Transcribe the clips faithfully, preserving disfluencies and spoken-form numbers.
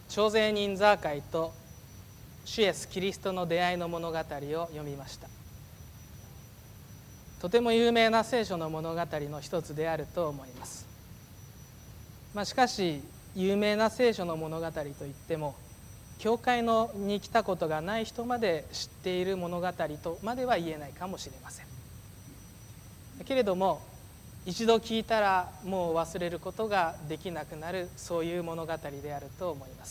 徴税人ザーカイと主イエスキリストの出会いの物語を読みました。とても有名な聖書の物語の一つであると思います。まあ、しかし有名な聖書の物語といっても教会のに来たことがない人まで知っている物語とまでは言えないかもしれません。けれども一度聞いたらもう忘れることができなくなる、そういう物語であると思います。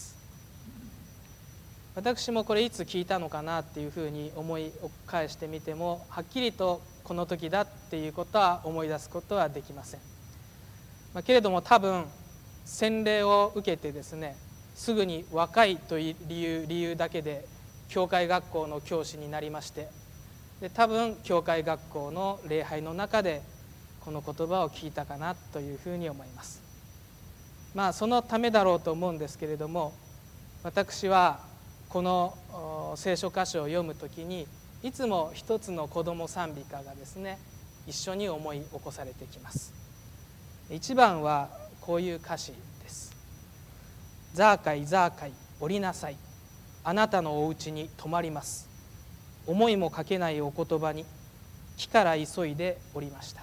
私もこれいつ聞いたのかなっていうふうに思い返してみてもはっきりとこの時だっていうことは思い出すことはできません。まあ、けれども多分洗礼を受けてですね、すぐに若いという理由理由だけで教会学校の教師になりまして、で多分教会学校の礼拝の中でこの言葉を聞いたかなというふうに思います。まあそのためだろうと思うんですけれども、私はこの聖書箇所を読むときにいつも一つの子供賛美歌がですね一緒に思い起こされてきます。一番はこういう歌詞です。ザーカイザーカイ降りなさい、あなたのお家に泊まります、思いもかけないお言葉に木から急いで降りました。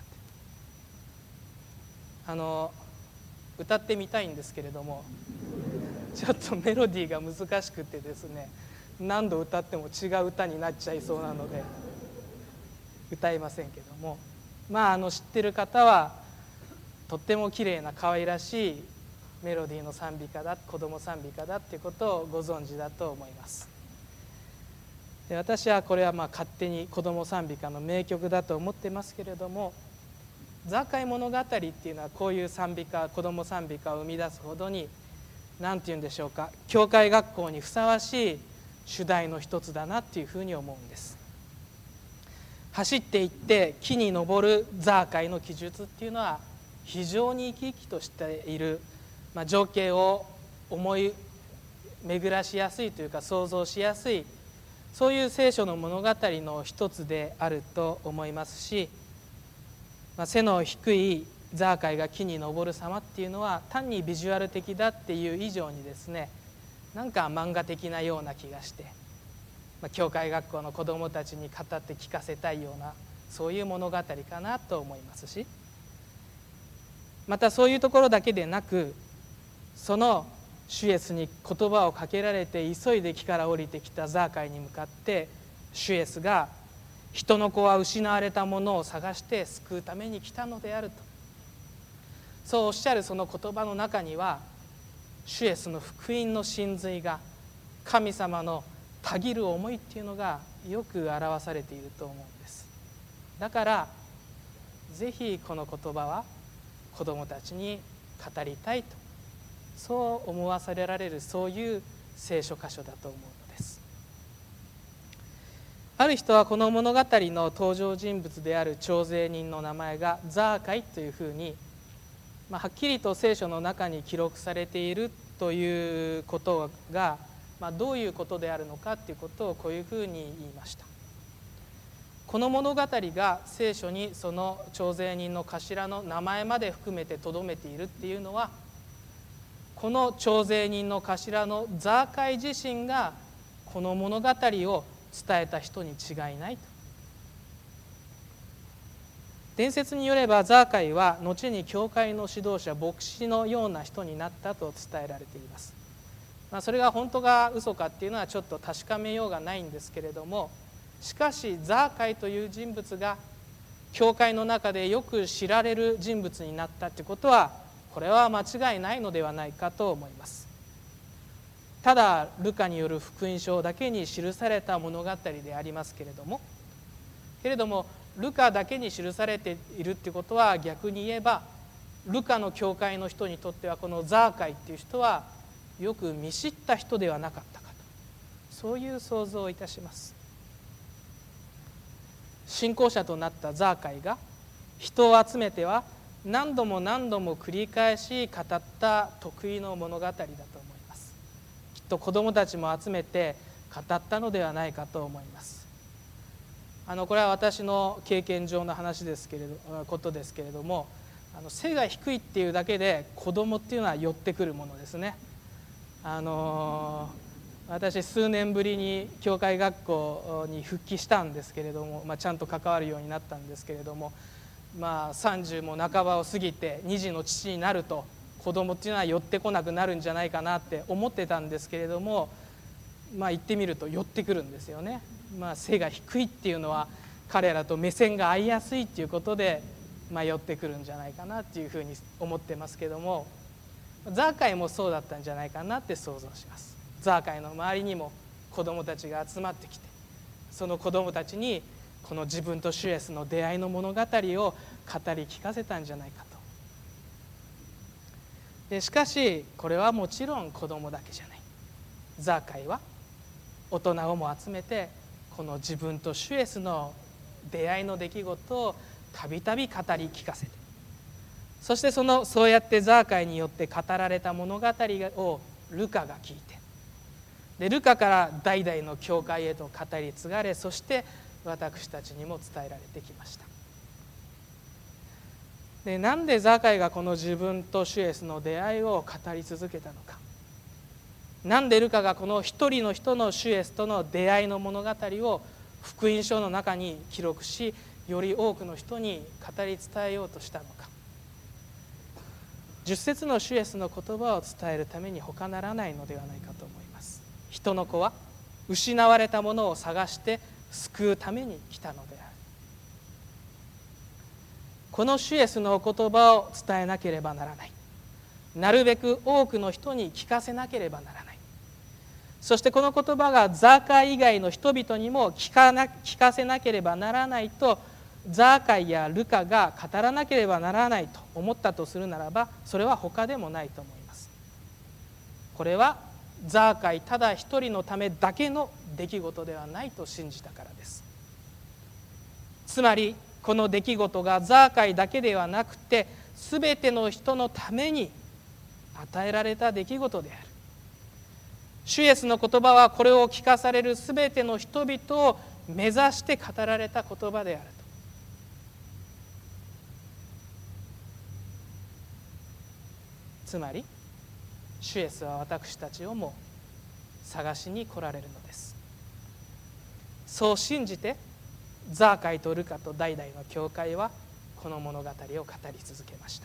あの歌ってみたいんですけれどもちょっとメロディーが難しくてですね、何度歌っても違う歌になっちゃいそうなので歌いませんけども、まああの知ってる方はとっても綺麗な可愛らしいメロディーの賛美歌だ、子供賛美歌だっていうことをご存知だと思います。で私はこれはまあ勝手に子供賛美歌の名曲だと思ってますけれども、ザーカイ物語っていうのはこういう賛美歌、子供賛美歌を生み出すほどに何て言うんでしょうか、教会学校にふさわしい主題の一つだなっていうふうに思うんです。走っていって木に登るザーカイの記述っていうのは非常に生き生きとしている、まあ、情景を思い巡らしやすいというか想像しやすい、そういう聖書の物語の一つであると思いますし、まあ、背の低いザーカイが木に登る様っていうのは単にビジュアル的だっていう以上にですね、なんか漫画的なような気がして、まあ、教会学校の子どもたちに語って聞かせたいようなそういう物語かなと思いますし、またそういうところだけでなく、その主イエスに言葉をかけられて急いで木から降りてきたザーカイに向かって主イエスが人の子は失われたものを探して救うために来たのであると、そうおっしゃるその言葉の中には主イエスの福音の真髄が、神様のたぎる思いっていうのがよく表されていると思うんです。だからぜひこの言葉は子どもたちに語りたいと、そう思わされられる、そういう聖書箇所だと思うのです。ある人はこの物語の登場人物である徴税人の名前がザーカイというふうに、まあ、はっきりと聖書の中に記録されているということが、まあ、どういうことであるのかということをこういうふうに言いました。この物語が聖書にその徴税人の頭の名前まで含めてとどめているっていうのは、この徴税人の頭のザーカイ自身がこの物語を伝えた人に違いないと。伝説によればザーカイは後に教会の指導者、牧師のような人になったと伝えられています。まあ、それが本当か嘘かっていうのはちょっと確かめようがないんですけれども、しかしザーカイという人物が教会の中でよく知られる人物になったということは、これは間違いないのではないかと思います。ただルカによる福音書だけに記された物語でありますけれどもけれどもルカだけに記されているっていうことは、逆に言えばルカの教会の人にとってはこのザーカイっていう人はよく見知った人ではなかったかと、そういう想像をいたします。信仰者となったザーカイが人を集めては何度も何度も繰り返し語った得意の物語だと思います。きっと子どもたちも集めて語ったのではないかと思います。あのこれは私の経験上の話ですけれどことですけれども、あの背が低いっていうだけで子どもっていうのは寄ってくるものですね。 あのー、私数年ぶりに教会学校に復帰したんですけれども、まあ、ちゃんと関わるようになったんですけれども、まあ、さんじゅうも半ばを過ぎてに児の父になると子供っていうのは寄ってこなくなるんじゃないかなって思ってたんですけれども、まあ、言ってみると寄ってくるんですよね。まあ、背が低いっていうのは彼らと目線が合いやすいっていうことで、まあ、寄ってくるんじゃないかなっていうふうに思ってますけども、ザーカイもそうだったんじゃないかなって想像します。ザーカイの周りにも子供たちが集まってきて、その子供たちにこの自分と主イエスの出会いの物語を語り聞かせたんじゃないかと。でしかしこれはもちろん子供だけじゃない。ザーカイは大人をも集めてこの自分と主イエスの出会いの出来事をたびたび語り聞かせて、そしてそのそうやってザーカイによって語られた物語をルカが聞いて、でルカから代々の教会へと語り継がれ、そして私たちにも伝えられてきました。でなんでザーカイがこの自分と主イエスの出会いを語り続けたのか、なんでルカがこの一人の人の主イエスとの出会いの物語を福音書の中に記録し、より多くの人に語り伝えようとしたのか。十節の主イエスの言葉を伝えるために他ならないのではないかと思います。人の子は失われたものを探して救うために来たのである。この主イエスの言葉を伝えなければならない。なるべく多くの人に聞かせなければならない。そしてこの言葉がザーカイ以外の人々にも聞かな、聞かせなければならないと、ザーカイやルカが語らなければならないと思ったとするならば、それは他でもないと思います。これはザーカイただ一人のためだけの出来事ではないと信じたからです。つまりこの出来事がザーカイだけではなくて、すべての人のために与えられた出来事である。主イエスの言葉はこれを聞かされるすべての人々を目指して語られた言葉であると。つまり主イエスは私たちをも探しに来られるのです。そう信じてザーカイとルカと代々の教会はこの物語を語り続けました。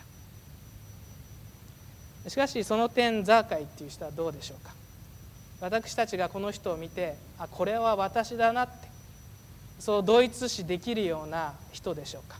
しかしその点ザーカイっていう人はどうでしょうか。私たちがこの人を見て、あ、これは私だなってそう同一視できるような人でしょうか。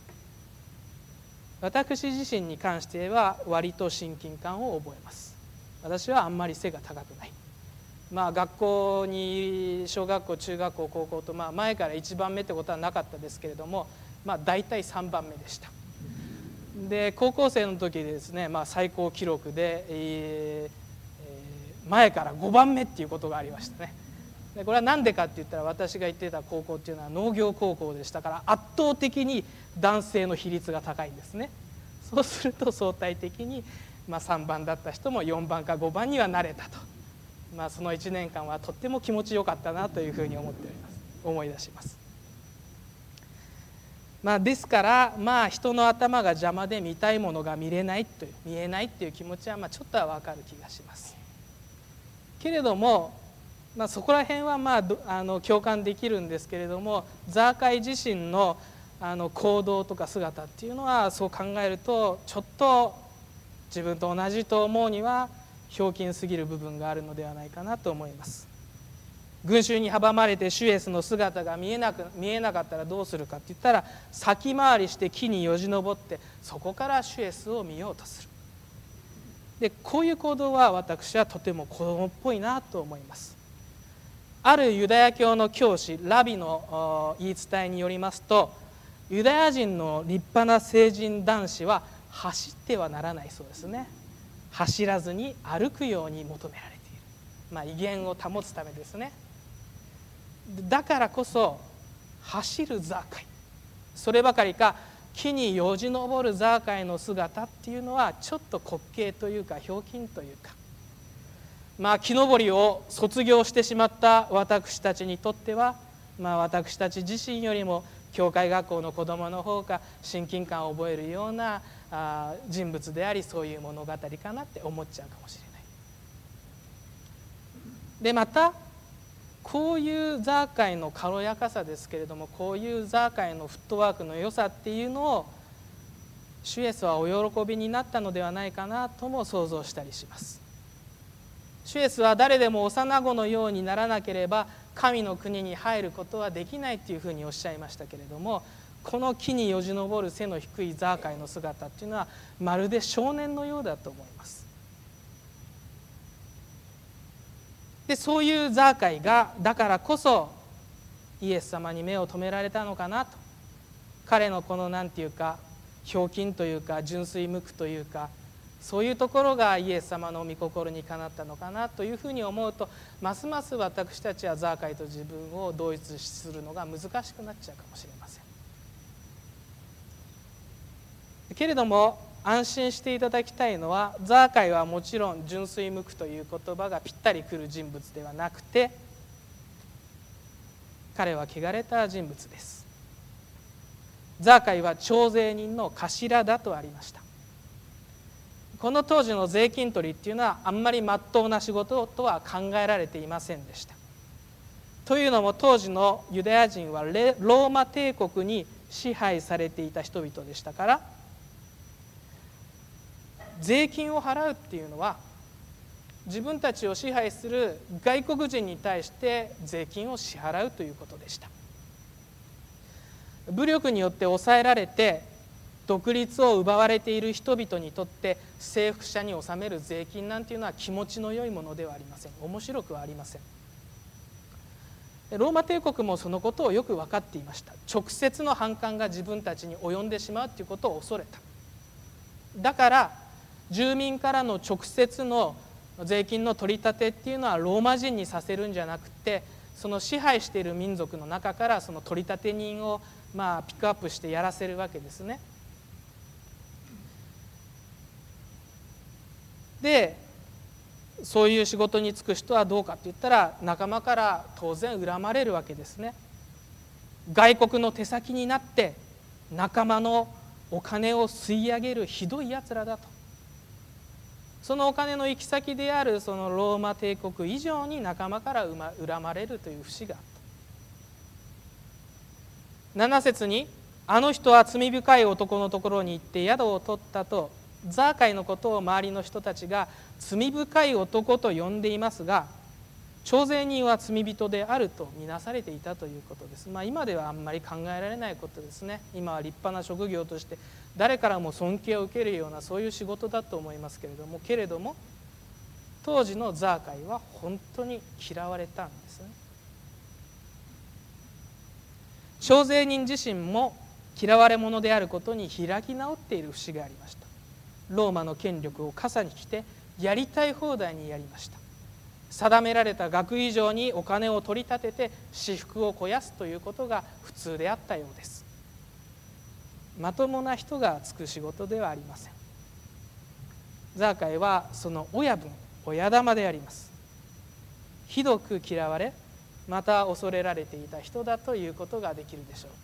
私自身に関しては割と親近感を覚えます。私はあんまり背が高くない。まあ学校に小学校中学校高校と、まあ前からいちばんめってことはなかったですけれども、まあ大体さんばんめでした。で高校生の時でですね、まあ、最高記録で、えー前からごばんめっていうことがありましたね。でこれは何でかって言ったら、私が行ってた高校っていうのは農業高校でしたから、圧倒的に男性の比率が高いんですね。そうすると相対的に、まあ、さんばんだった人もよんばんかごばんにはなれたと、まあ、そのいちねんかんはとっても気持ちよかったなというふうに思っております。思い出します。まあ、ですから、まあ、人の頭が邪魔で見たいものが見れないという見えないっていう気持ちは、まあ、ちょっとは分かる気がします。けれども、まあ、そこら辺はまああの共感できるんですけれども、ザーカイ自身のあの行動とか姿っていうのはそう考えるとちょっと自分と同じと思うにはひょうきんすぎる部分があるのではないかなと思います。群衆に阻まれて主イエスの姿が見えなく見えなかったらどうするかって言ったら、先回りして木によじ登ってそこから主イエスを見ようとする。でこういう行動は私はとても子供っぽいなと思います。あるユダヤ教の教師ラビの言い伝えによりますと、ユダヤ人の立派な成人男子は走ってはならないそうですね。走らずに歩くように求められている、まあ、威厳を保つためですね。だからこそ走るザーカイ、そればかりか木によじ登るザーカイの姿っていうのはちょっと滑稽というかひょうきんというか、まあ木登りを卒業してしまった私たちにとっては、まあ私たち自身よりも教会学校の子どもの方が親近感を覚えるような人物であり、そういう物語かなって思っちゃうかもしれない。 でまたこういうザーカイの軽やかさですけれども、こういうザーカイのフットワークの良さっていうのを主イエスはお喜びになったのではないかなとも想像したりします。主イエスは誰でも幼子のようにならなければ神の国に入ることはできないというふうにおっしゃいましたけれども、この木によじ登る背の低いザーカイの姿っていうのはまるで少年のようだと思います。でそういうザーカイがだからこそイエス様に目を留められたのかなと、彼のこのなんていうかひょうきんというか純粋無垢というか、そういうところがイエス様の御心にかなったのかなというふうに思うと、ますます私たちはザーカイと自分を同一視するのが難しくなっちゃうかもしれません。けれども安心していただきたいのは、ザーカイはもちろん純粋無垢という言葉がぴったりくる人物ではなくて、彼は汚れた人物です。ザーカイは徴税人の頭だとありました。この当時の税金取りっていうのはあんまり真っ当な仕事とは考えられていませんでした。というのも当時のユダヤ人はローマ帝国に支配されていた人々でしたから、税金を払うっていうのは自分たちを支配する外国人に対して税金を支払うということでした。武力によって抑えられて独立を奪われている人々にとって征服者に納める税金なんていうのは気持ちの良いものではありません。面白くはありません。ローマ帝国もそのことをよく分かっていました。直接の反感が自分たちに及んでしまうということを恐れた。だから住民からの直接の税金の取り立てっていうのはローマ人にさせるんじゃなくて、その支配している民族の中からその取り立て人をまあピックアップしてやらせるわけですね。でそういう仕事に就く人はどうかって言ったら、仲間から当然恨まれるわけですね。外国の手先になって仲間のお金を吸い上げるひどいやつらだと。そのお金の行き先であるそのローマ帝国以上に仲間から恨まれるという節があった。なな節に、あの人は罪深い男のところに行って宿を取ったと、ザーカイのことを周りの人たちが罪深い男と呼んでいますが、徴税人は罪人であるとみなされていたということです。まあ今ではあんまり考えられないことですね。今は立派な職業として誰からも尊敬を受けるようなそういう仕事だと思いますけれども、けれども当時のザーカイは本当に嫌われたんですね。徴税人自身も嫌われ者であることに開き直っている節がありました。ローマの権力を傘に着てやりたい放題にやりました。定められた額以上にお金を取り立てて私腹を肥やすということが普通であったようです。まともな人が就く仕事ではありません。ザーカイはその親分、親玉であります。ひどく嫌われ、また恐れられていた人だということができるでしょう。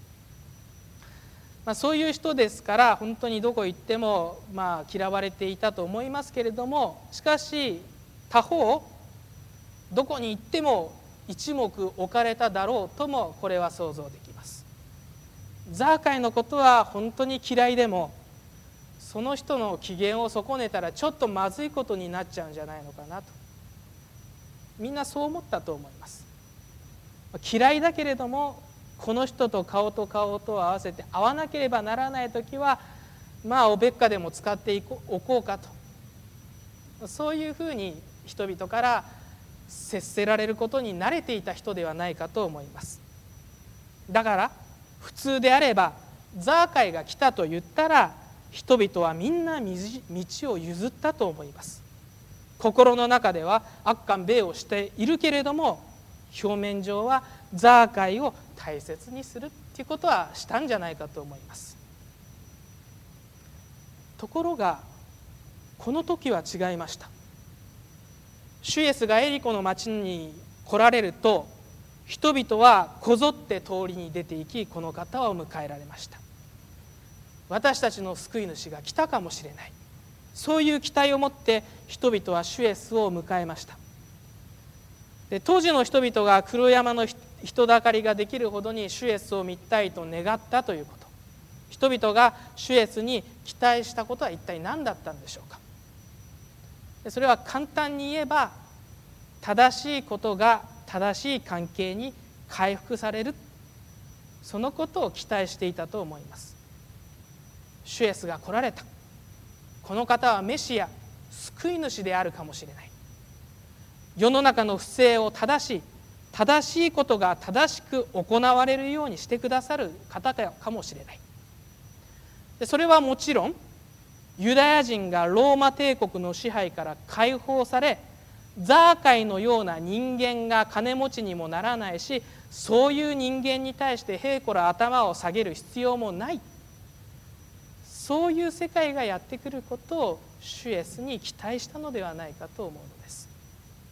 まあ、そういう人ですから本当にどこ行ってもまあ嫌われていたと思いますけれども、しかし他方どこに行っても一目置かれただろうともこれは想像できます。ザーカイのことは本当に嫌いでも、その人の機嫌を損ねたらちょっとまずいことになっちゃうんじゃないのかなと、みんなそう思ったと思います。嫌いだけれどもこの人と顔と顔と合わせて会わなければならない時はまあおべっかでも使っておこうかと、そういうふうに人々から接せられることに慣れていた人ではないかと思います。だから普通であればザーカイが来たと言ったら人々はみんな道を譲ったと思います。心の中では悪寒米をしているけれども、表面上はザーカイを大切にするっていうことはしたんじゃないかと思います。ところがこの時は違いました。主イエスがエリコの町に来られると、人々はこぞって通りに出て行き、この方を迎えられました。私たちの救い主が来たかもしれない、そういう期待を持って人々は主イエスを迎えました。 で当時の人々が黒山の人だかりができるほどに主イエスを見たいと願ったということ、人々が主イエスに期待したことは一体何だったんでしょうか。でそれは簡単に言えば、正しいことが正しい関係に回復される、そのことを期待していたと思います。主イエスが来られた、この方はメシア、救い主であるかもしれない、世の中の不正を正しい正しいことが正しく行われるようにしてくださる方かもしれない。でそれはもちろんユダヤ人がローマ帝国の支配から解放され、ザーカイのような人間が金持ちにもならないし、そういう人間に対してへいこら頭を下げる必要もない、そういう世界がやってくることを主イエスに期待したのではないかと思うのです。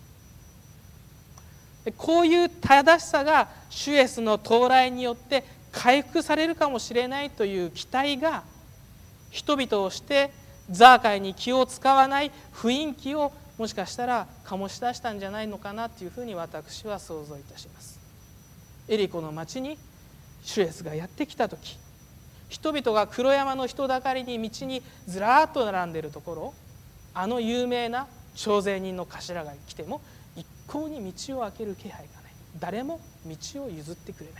こういう正しさが主イエスの到来によって回復されるかもしれないという期待が、人々をしてザーカイに気を使わない雰囲気をもしかしたら醸し出したんじゃないのかなというふうに私は想像いたします。エリコの町に主イエスがやってきた時、人々が黒山の人だかりに道にずらーっと並んでいるところ、あの有名な徴税人の頭が来ても一向に道を開ける気配がない、誰も道を譲ってくれない。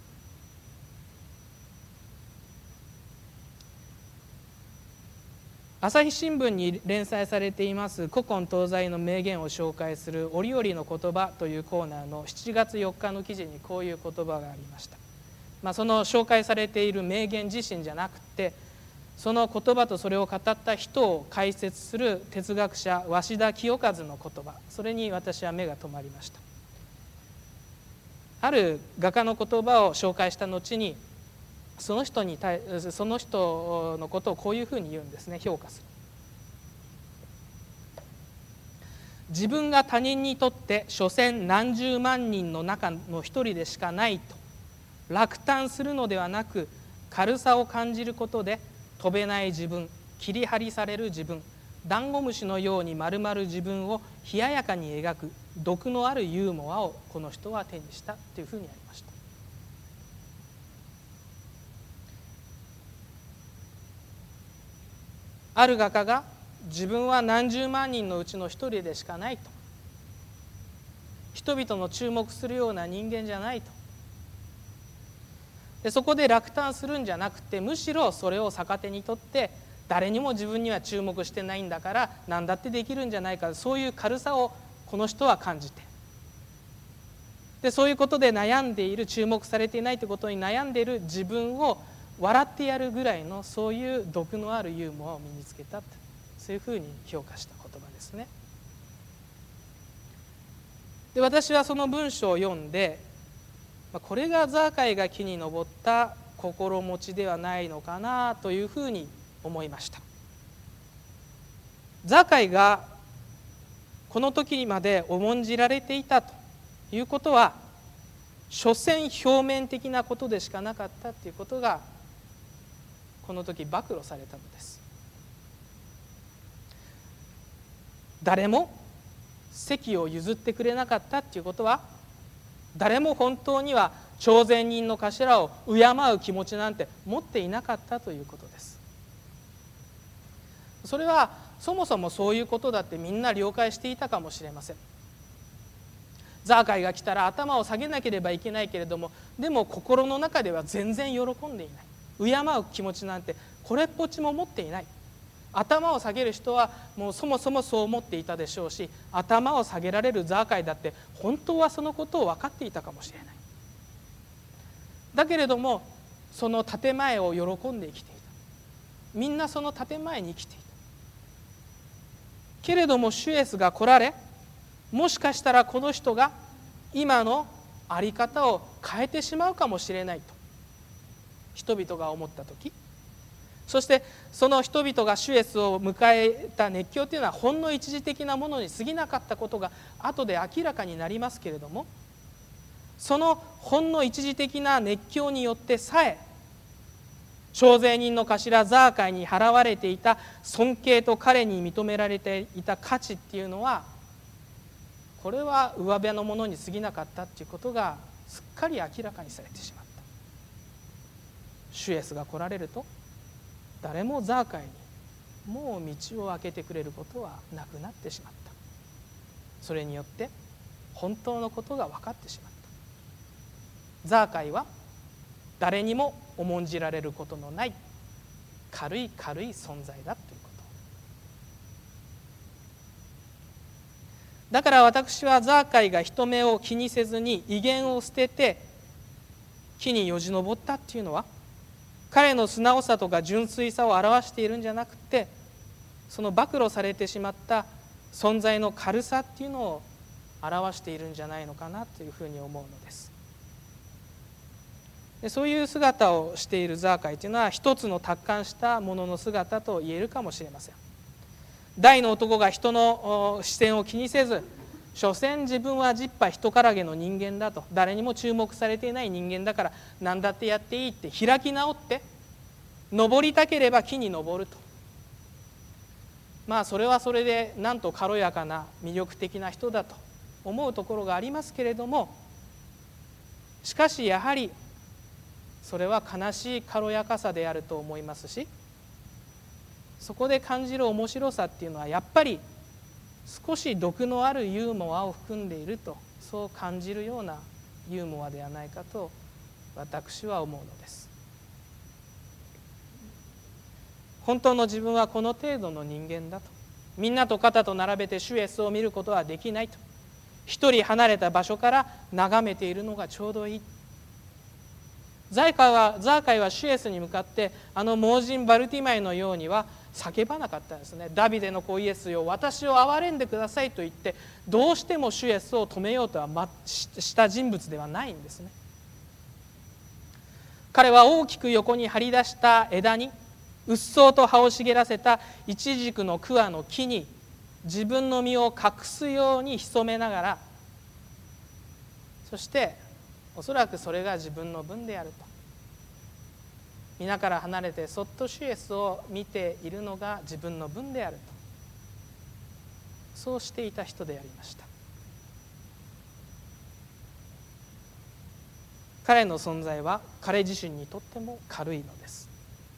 朝日新聞に連載されています古今東西の名言を紹介する折々の言葉というコーナーのしちがつよっかの記事にこういう言葉がありました。まあ、その紹介されている名言自身じゃなくて、その言葉とそれを語った人を解説する哲学者鷲田清和の言葉、それに私は目が留まりました。ある画家の言葉を紹介した後に、その人に対その人のことをこういうふうに言うんですね、評価する。自分が他人にとって所詮何十万人の中の一人でしかないと落胆するのではなく、軽さを感じることで飛べない自分、切り張りされる自分、ダンゴムシのように丸々自分を冷ややかに描く毒のあるユーモアをこの人は手にしたというふうにありました。ある画家が自分は何十万人のうちの一人でしかないと、人々の注目するような人間じゃないと、でそこで落胆するんじゃなくて、むしろそれを逆手にとって、誰にも自分には注目してないんだから何だってできるんじゃないか、そういう軽さをこの人は感じて、でそういうことで悩んでいる、注目されていないということに悩んでいる自分を笑ってやるぐらいの、そういう毒のあるユーモアを身につけた、そういうふうに評価した言葉ですね。で私はその文章を読んで、これがザーカイが木に登った心持ちではないのかなというふうに思いました。ザーカイがこの時まで重んじられていたということは、所詮表面的なことでしかなかったということがこの時暴露されたのです。誰も席を譲ってくれなかったということは、誰も本当には徴税人の頭を敬う気持ちなんて持っていなかったということです。それはそもそもそういうことだってみんな了解していたかもしれません。ザーカイが来たら頭を下げなければいけないけれども、でも心の中では全然喜んでいない。敬う気持ちなんてこれっぽっちも持っていない。頭を下げる人はもうそもそもそう思っていたでしょうし、頭を下げられるザーカイだって本当はそのことを分かっていたかもしれない。だけれどもその建前を喜んで生きていた。みんなその建前に生きていた。けれども主イエスが来られ、もしかしたらこの人が今の在り方を変えてしまうかもしれないと人々が思ったとき、そしてその人々が主イエスを迎えた熱狂というのはほんの一時的なものに過ぎなかったことが後で明らかになりますけれども、そのほんの一時的な熱狂によってさえ、徴税人の頭ザーカイに払われていた尊敬と彼に認められていた価値っていうのは、 これは上辺のものに過ぎなかったということがすっかり明らかにされてしまった。主イエスが来られると誰もザーカイにもう道を開けてくれることはなくなってしまった。それによって本当のことが分かってしまった。ザーカイは誰にも重んじられることのない軽い軽い存在だということ。だから私はザーカイが人目を気にせずに威厳を捨てて木によじ登ったっていうのは、彼の素直さとか純粋さを表しているんじゃなくて、その暴露されてしまった存在の軽さっていうのを表しているんじゃないのかなというふうに思うのです。でそういう姿をしているザーカイというのは一つの達観したものの姿と言えるかもしれません。大の男が人の視線を気にせず、所詮自分は十羽人からげの人間だと、誰にも注目されていない人間だから何だってやっていいって開き直って登りたければ木に登ると。まあそれはそれでなんと軽やかな魅力的な人だと思うところがありますけれども、しかしやはりそれは悲しい軽やかさであると思いますし、そこで感じる面白さっていうのはやっぱり少し毒のあるユーモアを含んでいると、そう感じるようなユーモアではないかと私は思うのです。本当の自分はこの程度の人間だと、みんなと肩と並べて主イエスを見ることはできないと、一人離れた場所から眺めているのがちょうどいい。ザーカイは、ザーカイは主イエスに向かってあの盲人バルティマイのようには叫ばなかったんですね。ダビデの子イエスよ、私を憐れんでくださいと言ってどうしても主イエスを止めようとはした人物ではないんですね。彼は大きく横に張り出した枝にうっそうと葉を茂らせたイチジクの桑の木に自分の身を隠すように潜めながら、そしておそらくそれが自分の分であると、皆から離れてそっと主イエスを見ているのが自分の分であると、そうしていた人でありました。彼の存在は彼自身にとっても軽いのです。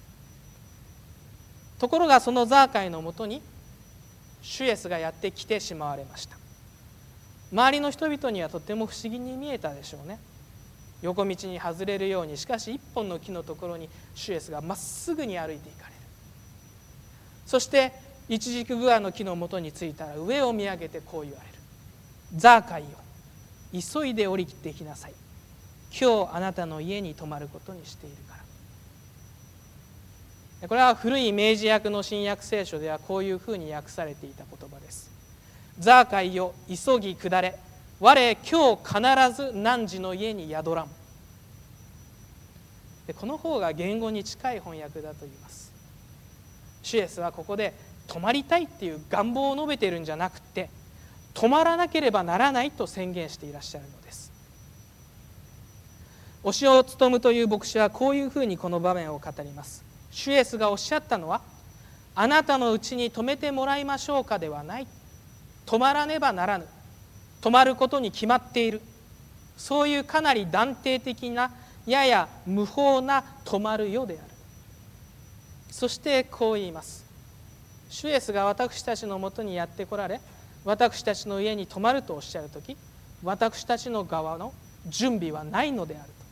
ところがそのザーカイのもとに主イエスがやってきてしまわれました。周りの人々にはとても不思議に見えたでしょうね。横道に外れるように、しかし一本の木のところに主イエスがまっすぐに歩いていかれる。そしてイチジクグアの木のもとに着いたら上を見上げてこう言われる。ザーカイよ、急いで降りてきなさい。今日あなたの家に泊まることにしているから。これは古い明治訳の新約聖書ではこういうふうに訳されていた言葉です。ザーカイよ、急ぎ下れ。我今日必ず汝の家に宿らん。でこの方が原語に近い翻訳だと言います。主イエスはここで泊まりたいっていう願望を述べているんじゃなくて、泊まらなければならないと宣言していらっしゃるのです。押尾勉という牧師はこういうふうにこの場面を語ります。主イエスがおっしゃったのは、あなたのうちに泊めてもらいましょうかではない。泊まらねばならぬ。泊まることに決まっている。そういうかなり断定的な、やや無法な泊まるよである。そしてこう言います。主イエスが私たちのもとにやって来られ、私たちの家に泊まるとおっしゃるとき、私たちの側の準備はないのであると。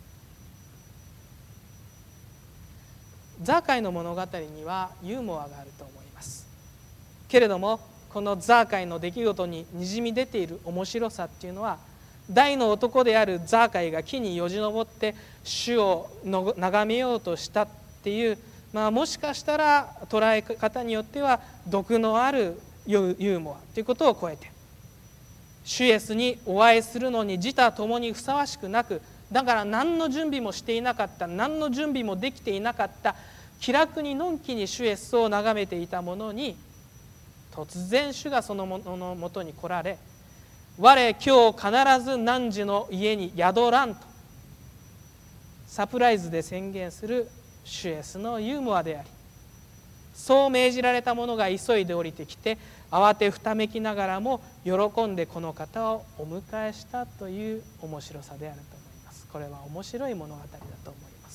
ザーカイの物語にはユーモアがあると思います。けれどもこのザーカイの出来事ににじみ出ている面白さっていうのは、大の男であるザーカイが木によじ登って主をの眺めようとしたっていう、まあ、もしかしたら捉え方によっては毒のあるユーモアということを超えて、主イエスにお会いするのに自他ともにふさわしくなく、だから何の準備もしていなかった、何の準備もできていなかった、気楽にのんきに主イエスを眺めていたものに、突然主がそのもののもとに来られ、我今日必ず汝の家に宿らんとサプライズで宣言する主イエスのユーモアであり、そう命じられた者が急いで降りてきて、 慌てふためきながらも喜んでこの方をお迎えしたという面白さであると思います。これは面白い物語だと思います。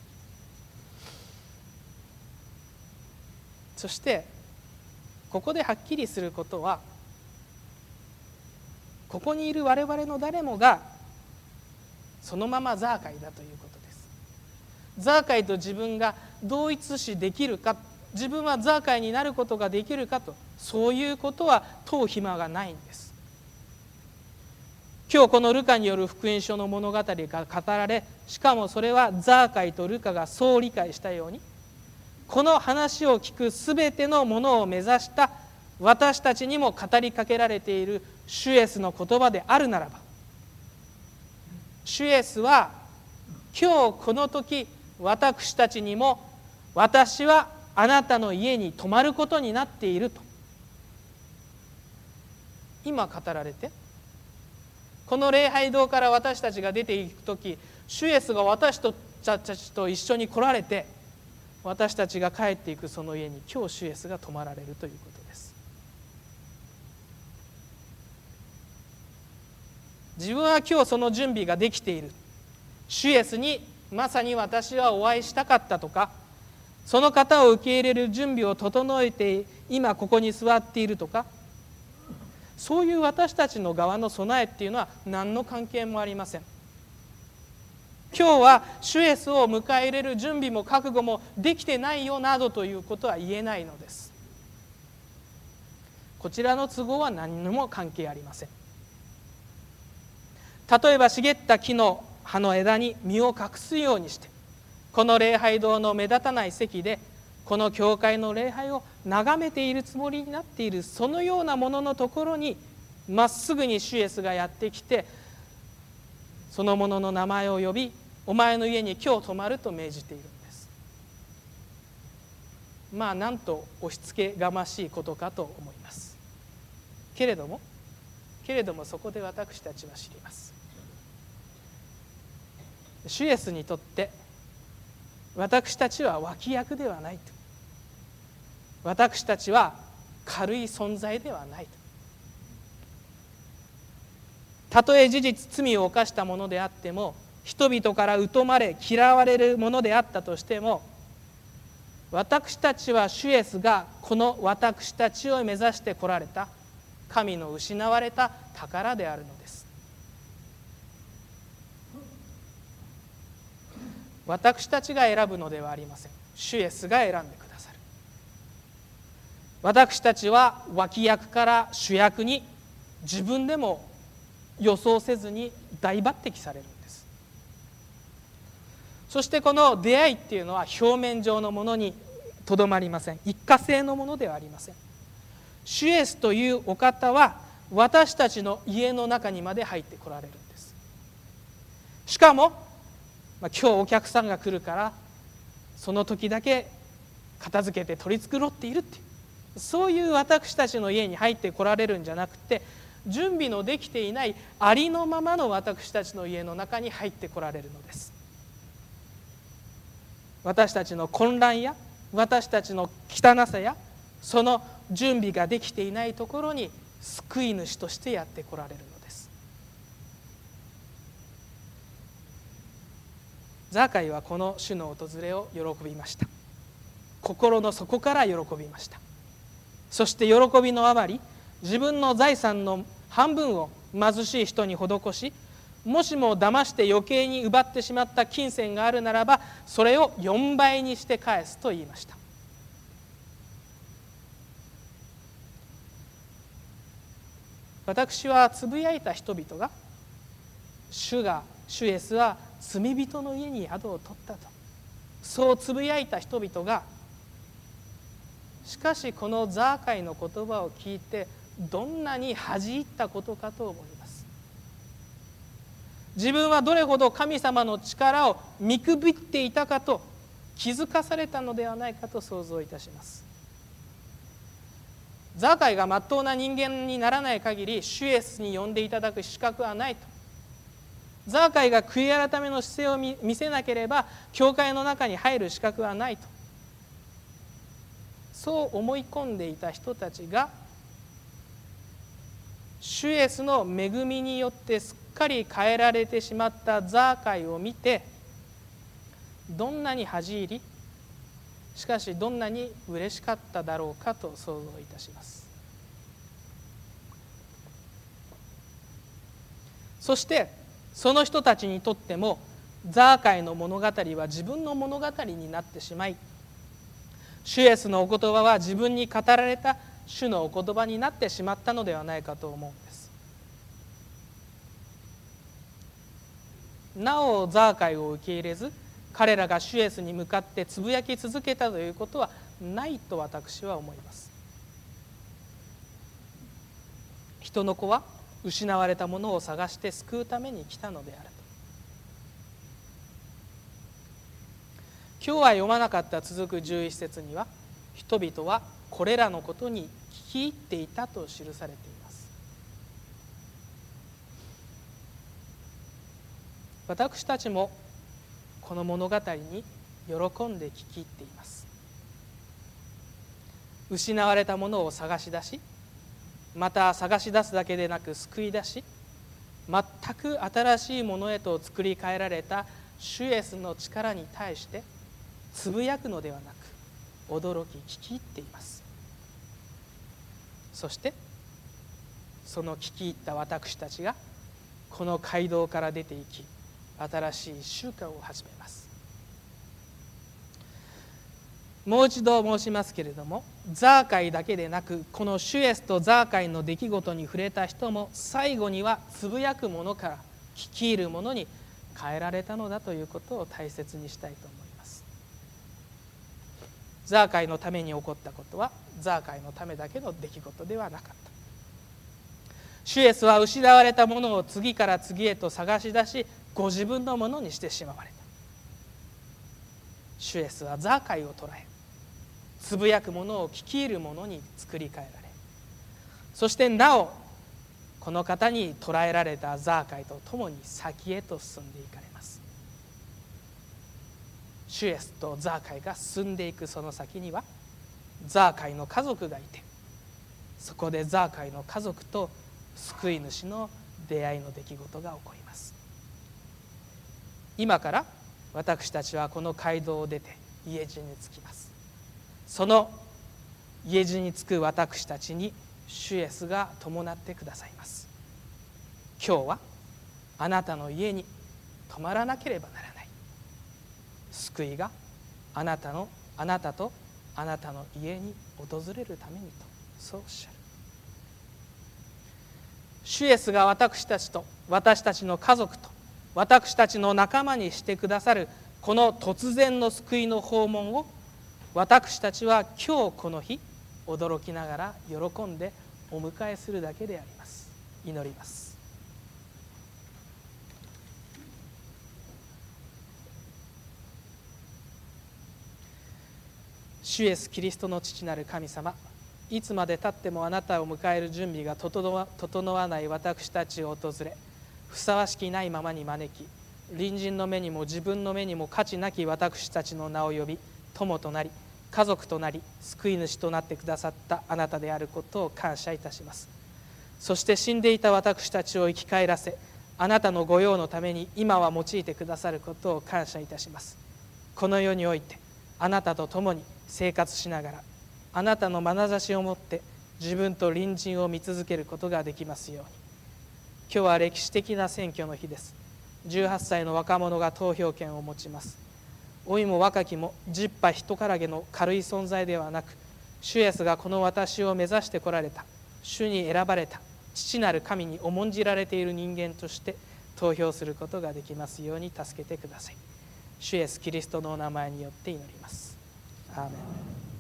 そしてここではっきりすることは、ここにいる我々の誰もがそのままザーカイだということです。ザーカイと自分が同一視できるか、自分はザーカイになることができるかと、そういうことは問う暇がないんです。今日このルカによる福音書の物語が語られ、しかもそれはザーカイとルカがそう理解したように、この話を聞くすべてのものを目指した私たちにも語りかけられている主イエスの言葉であるならば、主イエスは今日この時私たちにも、私はあなたの家に泊まることになっていると今語られて、この礼拝堂から私たちが出ていく時、主イエスが私たちと一緒に来られて、私たちが帰っていくその家に今日主イエスが泊まられるということです。自分は今日その準備ができている、主イエスにまさに私はお会いしたかったとか、その方を受け入れる準備を整えて今ここに座っているとか、そういう私たちの側の備えっていうのは何の関係もありません。今日は主イエスを迎え入れる準備も覚悟もできてないよなどということは言えないのです。こちらの都合は何にも関係ありません。例えば茂った木の葉の枝に身を隠すようにして、この礼拝堂の目立たない席でこの教会の礼拝を眺めているつもりになっている、そのようなもののところにまっすぐに主イエスがやってきて、そのものの名前を呼び、お前の家に今日泊まると命じているんです。まあなんと押し付けがましいことかと思います。けれどもけれどもそこで私たちは知ります。主イエスにとって私たちは脇役ではないと、私たちは軽い存在ではないと。たとえ事実罪を犯したものであっても、人々から疎まれ嫌われるものであったとしても、私たちは主イエスがこの私たちを目指して来られた神の失われた宝であるのです。私たちが選ぶのではありません。主イエスが選んでくださる。私たちは脇役から主役に自分でも予想せずに大抜擢されるんです。そしてこの出会いっていうのは表面上のものにとどまりません。一過性のものではありません。主イエスというお方は私たちの家の中にまで入ってこられるんです。しかも、まあ、今日お客さんが来るからその時だけ片付けて取り繕っているっていう、そういう私たちの家に入ってこられるんじゃなくて、準備のできていないありのままの私たちの家の中に入ってこられるのです。私たちの混乱や私たちの汚さやその準備ができていないところに救い主としてやってこられるのです。ザーカイはこの主の訪れを喜びました。心の底から喜びました。そして喜びのあまり、自分の財産の半分を貧しい人に施し、もしも騙して余計に奪ってしまった金銭があるならば、それをよんばいにして返すと言いました。私はつぶやいた人々が、主が主イエスは罪人の家に宿を取ったと、そうつぶやいた人々が、しかしこのザーカイの言葉を聞いてどんなに恥じ入ったことかと思います。自分はどれほど神様の力を見くびっていたかと気づかされたのではないかと想像いたします。ザーカイがまっとうな人間にならない限り主イエスに呼んでいただく資格はないと。ザーカイが悔い改めの姿勢を見せなければ教会の中に入る資格はないと、そう思い込んでいた人たちが主イエスの恵みによってすっかり変えられてしまったザーカイを見て、どんなに恥じ入り、しかしどんなに嬉しかっただろうかと想像いたします。そしてその人たちにとってもザーカイの物語は自分の物語になってしまい、主イエスのお言葉は自分に語られた主のお言葉になってしまったのではないかと思うんです。なおザーカイを受け入れず、彼らが主イエスに向かってつぶやき続けたということはないと私は思います。人の子は失われたものを探して救うために来たのであると。今日は読まなかった続くじゅういち節には、人々はこれらのことに聞き入っていたと記されています。私たちもこの物語に喜んで聞き入っています。失われたものを探し出し、また探し出すだけでなく救い出し、全く新しいものへと作り変えられた主イエスの力に対してつぶやくのではなく、驚き聞き入っています。そしてその聞き入った私たちがこの街道から出て行き、新しい習慣を始めます。もう一度申しますけれども、ザーカイだけでなく、この主イエスとザーカイの出来事に触れた人も最後にはつぶやくものから聞き入るものに変えられたのだということを大切にしたいと思います。ザーカイのために起こったことはザーカイのためだけの出来事ではなかった。主イエスは失われたものを次から次へと探し出し、ご自分のものにしてしまわれた。主イエスはザーカイを捉え、つぶやくものを聞き入るものに作り変えられ、そしてなおこの方に捕らえられたザーカイと共に先へと進んでいかれます。主イエスとザーカイが進んでいくその先にはザーカイの家族がいて、そこでザーカイの家族と救い主の出会いの出来事が起こります。今から私たちはこの街道を出て家路に着きます。その家路に着く私たちに主イエスが伴ってくださいます。今日はあなたの家に泊まらなければならない。救いがあなたのあなたとあなたの家に訪れるためにと、そうおっしゃる。主イエスが私たちと私たちの家族と私たちの仲間にしてくださるこの突然の救いの訪問を、私たちは今日この日驚きながら喜んでお迎えするだけであります。祈ります。主イエスキリストの父なる神様、いつまでたってもあなたを迎える準備が整わ、整わない私たちを訪れ、ふさわしきないままに招き、隣人の目にも自分の目にも価値なき私たちの名を呼び、友となり家族となり救い主となってくださったあなたであることを感謝いたします。そして死んでいた私たちを生き返らせ、あなたの御用のために今は用いてくださることを感謝いたします。この世においてあなたと共に生活しながら、あなたの眼差しを持って自分と隣人を見続けることができますように。今日は歴史的な選挙の日です。じゅうはっさいの若者が投票権を持ちます。老いも若きも十羽人からげの軽い存在ではなく、主イエスがこの私を目指してこられた、主に選ばれた父なる神に重んじられている人間として投票することができますように助けてください。主イエスキリストのお名前によって祈ります。アーメン。